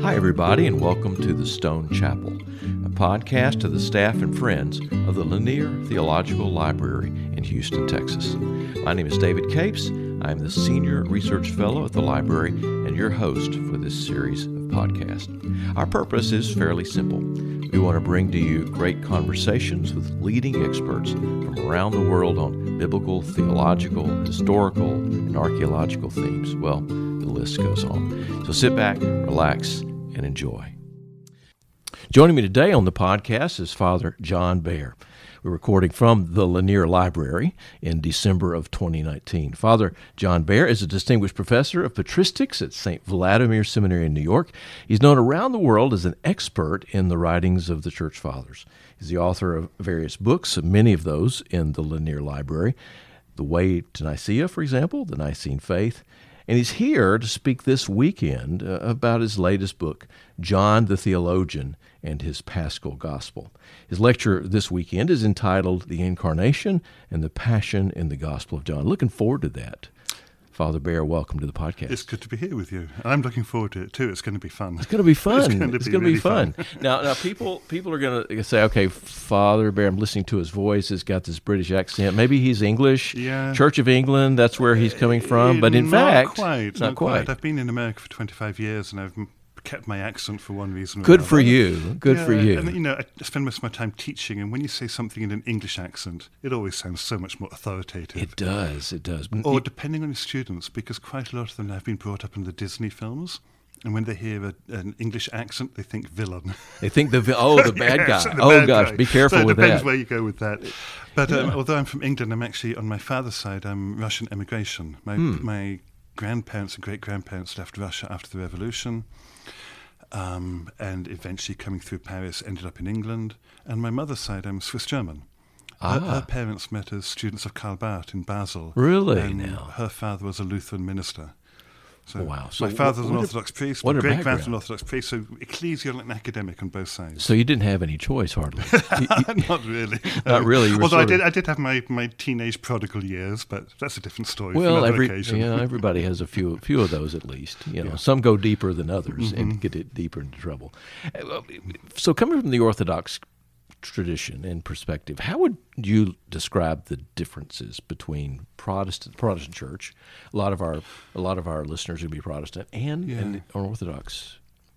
Hi, everybody, and welcome to the Stone Chapel, a podcast of the staff and friends of the Lanier Theological Library in Houston, Texas. My name is David Capes. I am the Senior Research Fellow at the library and your host for this series of podcasts. Our purpose is fairly simple. We want to bring to you great conversations with leading experts from around the world on biblical, theological, historical, and archaeological themes. Well, the list goes on. So sit back, relax, and enjoy. Joining me today on the podcast is Father John Behr. We're recording from the Lanier Library in December of 2019. Father John Behr is a distinguished professor of patristics at St. Vladimir Seminary in New York. He's known around the world as an expert in the writings of the Church Fathers. He's the author of various books, many of those in the Lanier Library. The Way to Nicaea, for example, The Nicene Faith. And he's here to speak this weekend about his latest book, John the Theologian and His Paschal Gospel. His lecture this weekend is entitled The Incarnation and the Passion in the Gospel of John. Looking forward to that. Father Behr, welcome to the podcast. It's good to be here with you. I'm looking forward to it too. It's going to be fun. It's going to be fun. It's going to be fun. Now, people are going to say, okay, Father Behr, I'm listening to his voice. He's got this British accent. Maybe he's English. Yeah. Church of England, that's where he's coming from. But in fact, not quite. I've been in America for 25 years, and I've kept my accent for one reason or Good another. for you. Good for you. And, I spend most of my time teaching, and when you say something in an English accent, it always sounds so much more authoritative. It does. Or depending on your students, because quite a lot of them have been brought up in the Disney films, and when they hear an English accent, they think villain. They think the bad guy. Bad gosh, guy. be careful so with that. It depends that. where you go with that. But although I'm from England, I'm actually, on my father's side, I'm Russian emigration. My grandparents and great-grandparents left Russia after the revolution. And eventually coming through Paris, ended up in England. And my mother's side, I'm Swiss-German. Her parents met as students of Karl Barth in Basel. Really? And now? her father was a Lutheran minister. So wow. my father was an Orthodox priest, my great-grandfather was an Orthodox priest, so ecclesial and academic on both sides. So you didn't have any choice, hardly. Not really. Not really. Although I did have my teenage prodigal years, but that's a different story for another occasion. Everybody has a few of those at least. Some go deeper than others and get it deeper into trouble. So coming from the Orthodox tradition and perspective, how would you describe the differences between Protestant church? A lot of our listeners would be Protestant and Orthodox.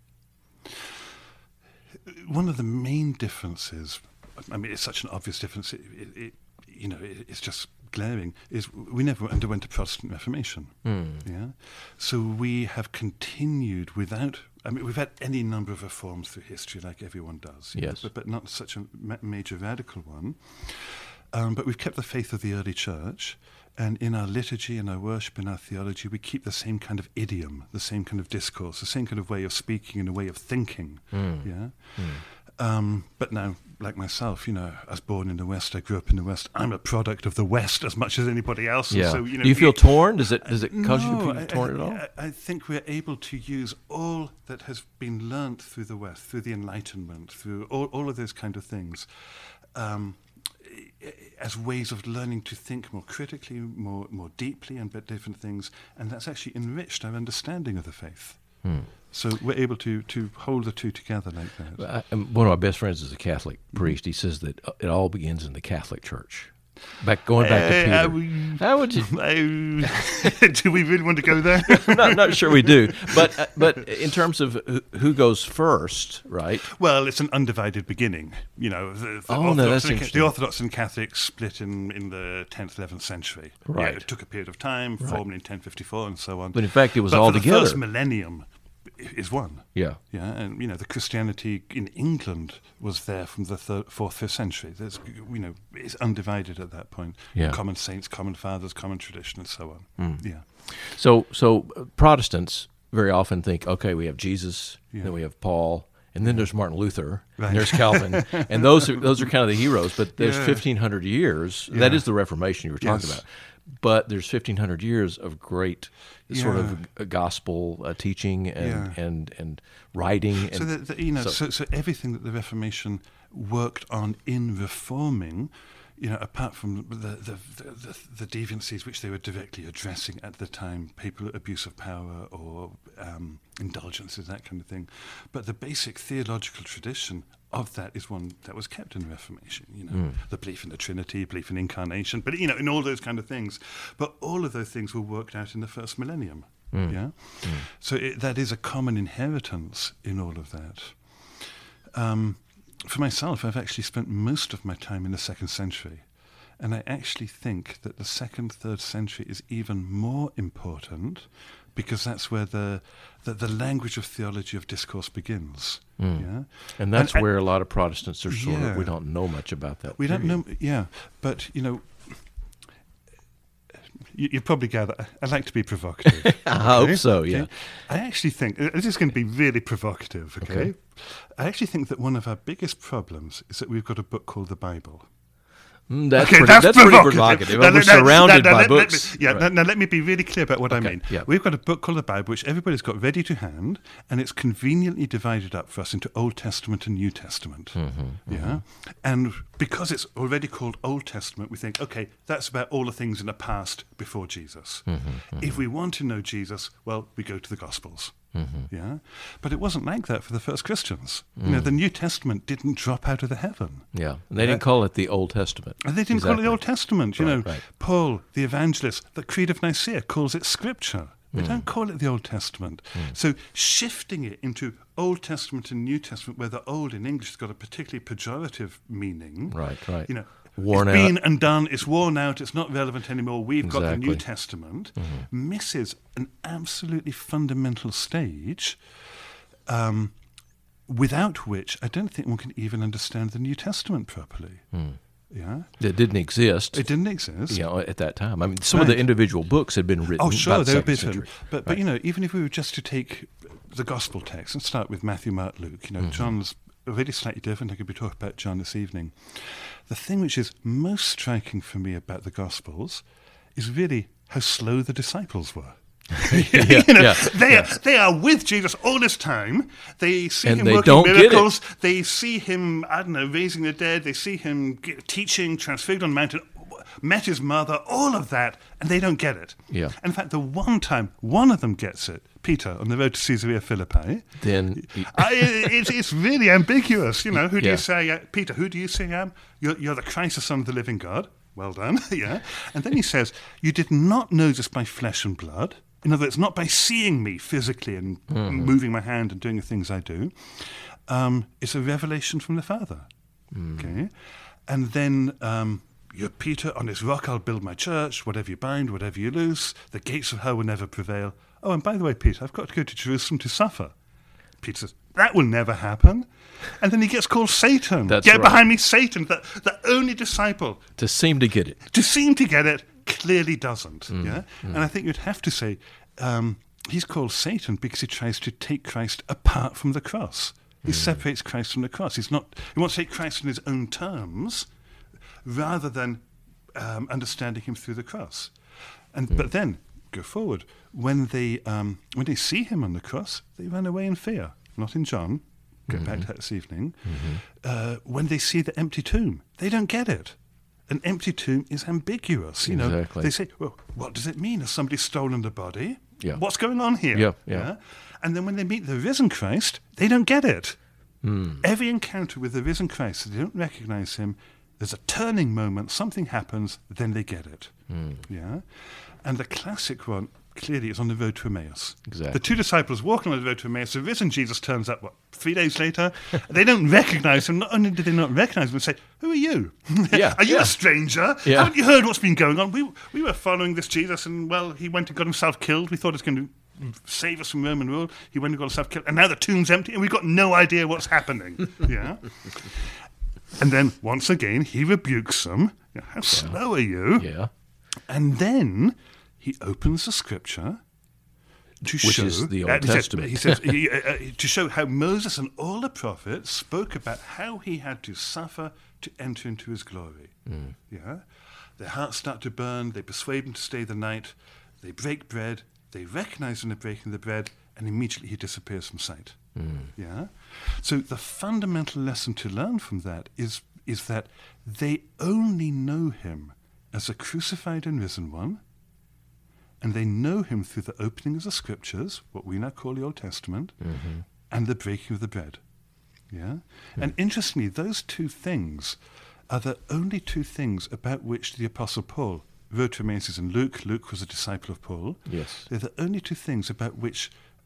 One of the main differences, I mean, it's such an obvious difference. It's just glaring. Is we never underwent a Protestant Reformation. Yeah, so we have continued without. I mean, we've had any number of reforms through history, like everyone does. Yes, but not such a major radical one. But we've kept the faith of the early church, and in our liturgy, in our worship, in our theology, we keep the same kind of idiom, the same kind of discourse, the same kind of way of speaking and a way of thinking. But now, like myself, I was born in the West. I grew up in the West. I'm a product of the West as much as anybody else. Yeah. So, Do you feel torn? Does it cause you to feel torn at all? I think we're able to use all that has been learnt through the West, through the Enlightenment, through all of those kind of things, as ways of learning to think more critically, more deeply, and about different things. And that's actually enriched our understanding of the faith. So we're able to hold the two together like that. One of my best friends is a Catholic priest. He says that it all begins in the Catholic Church. Going back to Peter. How would you? Do we really want to go there? I'm not sure we do. But in terms of who goes first, right? Well, it's an undivided beginning. The Orthodox and Catholics split in the 10th, 11th century. Right. It took a period of time, formed in 1054 and so on. But in fact, it was all together. The first millennium is one. Yeah. Yeah, and the Christianity in England was there from the 4th, 5th century. There's it's undivided at that point. Yeah. Common saints, common fathers, common tradition, and so on. Yeah. So Protestants very often think, okay, we have Jesus, then we have Paul, and then there's Martin Luther, and there's Calvin, and those are kind of the heroes. But there's 1,500 years. That is the Reformation you were talking about. But there's 1,500 years of great sort of gospel teaching and writing. And so everything that the Reformation worked on in reforming, apart from the deviancies which they were directly addressing at the time, papal abuse of power or indulgences, that kind of thing. But the basic theological tradition of that is one that was kept in the Reformation, the belief in the Trinity, belief in incarnation, but, in all those kind of things. But all of those things were worked out in the first millennium, So that is a common inheritance in all of that. For myself, I've actually spent most of my time in the 2nd century. And I actually think that the 2nd, 3rd century is even more important because that's where the language of theology of discourse begins. Yeah? And that's where a lot of Protestants are sort of, we don't know much about that. We don't know, but, you probably gather, I like to be provocative. Okay? I hope so, yeah. Okay? I actually think, this is going to be really provocative, okay? I actually think that one of our biggest problems is that we've got a book called the Bible. That's pretty provocative. We're surrounded by books. Now let me be really clear about what I mean. Yeah. We've got a book called the Bible, which everybody's got ready to hand, and it's conveniently divided up for us into Old Testament and New Testament. And because it's already called Old Testament, we think, okay, that's about all the things in the past before Jesus. If we want to know Jesus, well, we go to the Gospels. But it wasn't like that for the first Christians. The New Testament didn't drop out of the heaven. And they didn't call it the Old Testament. And they didn't call it the Old Testament. Paul, the evangelist, the Creed of Nicaea calls it Scripture. They don't call it the Old Testament. So shifting it into Old Testament and New Testament, where the old in English has got a particularly pejorative meaning. Worn it's out. been and done, it's worn out, it's not relevant anymore, we've got the New Testament, misses an absolutely fundamental stage without which I don't think one can even understand the New Testament properly. It didn't exist. It didn't exist. At that time. I mean, some of the individual books had been written. Oh, sure, they were written. written. But even if we were just to take the Gospel text and start with Matthew, Mark, Luke, John's really slightly different. I could be talking about John this evening. The thing which is most striking for me about the Gospels is really how slow the disciples were. They are with Jesus all this time. They see him working miracles. They see him, raising the dead. They see him teaching, transfigured on the mountain, met his mother, all of that, and they don't get it. And in fact, the one time one of them gets it, Peter, on the road to Caesarea Philippi, then it's really ambiguous. Who do you say, Peter, who do you say I am? You're the Christ, the Son of the living God. Well done. And then he says, you did not know this by flesh and blood. In other words, not by seeing me physically and moving my hand and doing the things I do. It's a revelation from the Father. Okay? And then you're Peter, on this rock I'll build my church, whatever you bind, whatever you loose, the gates of hell will never prevail. Oh, and by the way, Peter, I've got to go to Jerusalem to suffer. Peter says, that will never happen. And then he gets called Satan. Get behind me, Satan, the only disciple. To seem to get it. To seem to get it clearly doesn't. And I think you'd have to say he's called Satan because he tries to take Christ apart from the cross. He separates Christ from the cross. He wants to take Christ in his own terms rather than understanding him through the cross. But then, go forward, when they see him on the cross, they run away in fear. Not in John. Get back to that this evening. When they see the empty tomb, they don't get it. An empty tomb is ambiguous. They say, well, what does it mean? Has somebody stolen the body? What's going on here? And then when they meet the risen Christ, they don't get it. Every encounter with the risen Christ, they don't recognize him. There's a turning moment, something happens, then they get it. And the classic one, clearly, is on the road to Emmaus. Exactly. The two disciples walking on the road to Emmaus, the risen Jesus turns up, 3 days later? They don't recognize him. Not only do they not recognize him, they say, who are you? Are you a stranger? Haven't you heard what's been going on? We were following this Jesus, and, well, he went and got himself killed. We thought he was going to save us from Roman rule. He went and got himself killed, and now the tomb's empty, and we've got no idea what's happening. And then, once again, he rebukes them. How slow are you? And then he opens the scripture to show, which is the Old Testament. He says to show how Moses and all the prophets spoke about how he had to suffer to enter into his glory. Their hearts start to burn. They persuade him to stay the night. They break bread. They recognize him in breaking the bread, and immediately he disappears from sight. So the fundamental lesson to learn from that is is that they only know him as a crucified and risen one, and they know him through the opening of the scriptures, what we now call the Old Testament, and the breaking of the bread. Yeah? And interestingly, those two things are the only two things about which the Apostle Paul wrote to Emmaus in Luke. Luke was a disciple of Paul. Yes. They're the only two things about which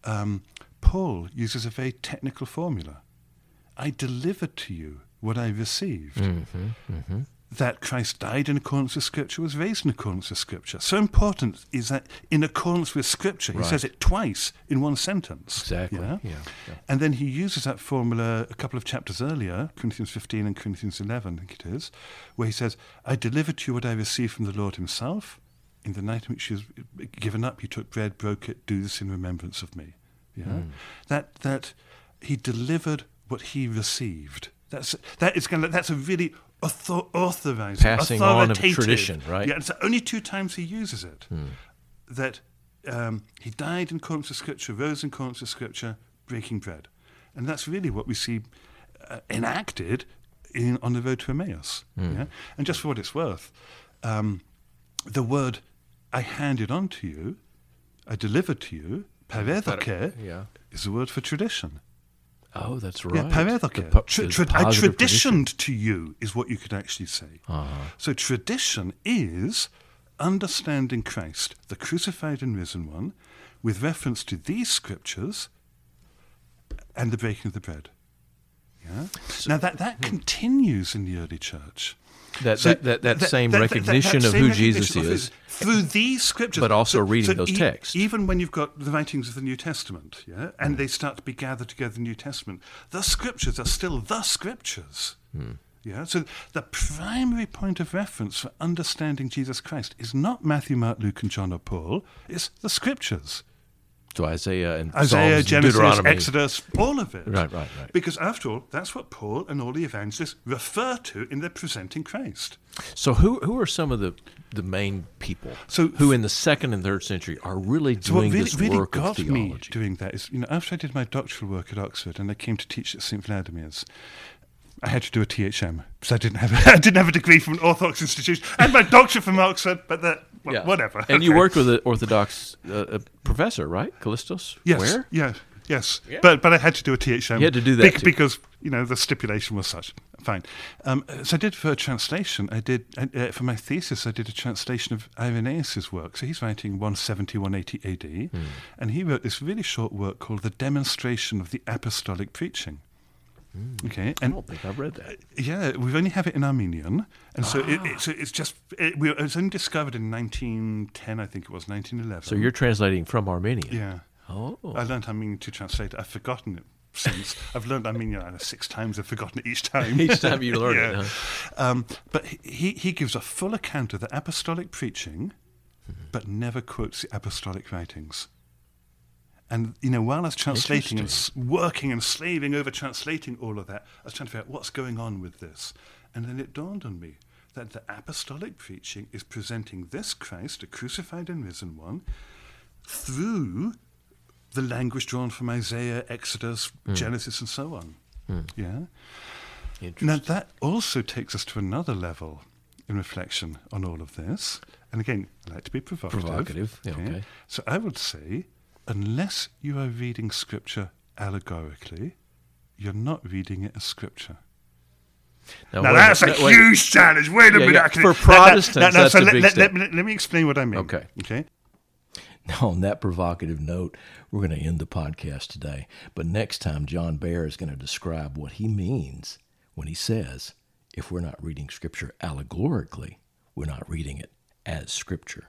Paul uses a very technical formula. I delivered to you what I received. That Christ died in accordance with Scripture, was raised in accordance with Scripture. So important is that in accordance with Scripture. He says it twice in one sentence. Exactly. Yeah? Yeah. And then he uses that formula a couple of chapters earlier, Corinthians 15 and Corinthians 11, I think it is, where he says, I delivered to you what I received from the Lord himself. In the night in which he was given up, he took bread, broke it, do this in remembrance of me. Yeah? That he delivered what he received. That's a really authorizing, passing on of tradition, right? Yeah, it's the only two times he uses it. That he died in accordance with Scripture, rose in accordance with Scripture, breaking bread. And that's really what we see enacted on the road to Emmaus. Yeah? And just for what it's worth, the word I handed on to you, I delivered to you, pareidoke, is the word for tradition. Oh, that's right. Yeah, pareidoke. I traditioned to you is what you could actually say. So tradition is understanding Christ, the crucified and risen one, with reference to these scriptures and the breaking of the bread. Yeah? Now that continues in the early church. That same recognition of who Jesus is through these scriptures, but also reading those texts. Even when you've got the writings of the New Testament, and they start to be gathered together in the New Testament, the scriptures are still the scriptures. Yeah, so the primary point of reference for understanding Jesus Christ is not Matthew, Mark, Luke, and John or Paul; it's the scriptures. So Isaiah, Psalms, Genesis, Deuteronomy. Exodus, all of it. Right. Because after all, that's what Paul and all the evangelists refer to in their presenting Christ. So who are some of the main people who in the 2nd and 3rd century are really doing this work of theology? What really got me doing that is, after I did my doctoral work at Oxford and I came to teach at St. Vladimir's, I had to do a THM because I didn't have a degree from an Orthodox institution. I had my doctorate from Oxford, but whatever. And you worked with an Orthodox professor, right? Callistos? Yes. Where? Yes. Yeah. But I had to do a THM. You had to do that because the stipulation was such. Fine. So I did for a translation. I did for my thesis. I did a translation of Irenaeus' work. So he's writing 170, 180 AD, and he wrote this really short work called "The Demonstration of the Apostolic Preaching." Okay, and I don't think I've read that. Yeah, we only have it in Armenian, and so it's only discovered in 1910, I think it was 1911. So you're translating from Armenian. Yeah. Oh. I learned Armenian to translate it. I've forgotten it since. I've learned Armenian 6 times. I've forgotten it each time. Each time you learn it. Huh? But he gives a full account of the apostolic preaching, but never quotes the apostolic writings. And, while I was translating and working and slaving over translating all of that, I was trying to figure out what's going on with this. And then it dawned on me that the apostolic preaching is presenting this Christ, a crucified and risen one, through the language drawn from Isaiah, Exodus, Genesis, and so on. Yeah. Now, that also takes us to another level in reflection on all of this. And again, I like to be provocative. Okay. So I would say, unless you are reading Scripture allegorically, you're not reading it as Scripture. Now that's a huge challenge. Wait a minute. Yeah. For Protestants, that's a big step. Let me explain what I mean. Okay. Now, on that provocative note, we're going to end the podcast today. But next time, John Behr is going to describe what he means when he says, if we're not reading Scripture allegorically, we're not reading it as Scripture.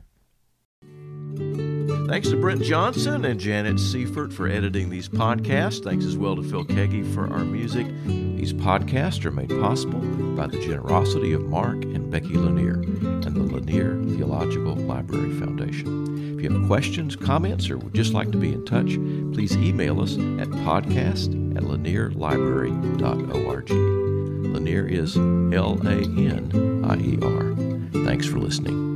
Thanks to Brent Johnson and Janet Seifert for editing these podcasts. Thanks as well to Phil Keggy for our music. These podcasts are made possible by the generosity of Mark and Becky Lanier and the Lanier Theological Library Foundation. If you have questions, comments, or would just like to be in touch, please email us at podcast@lanierlibrary.org. Lanier is Lanier. Thanks for listening.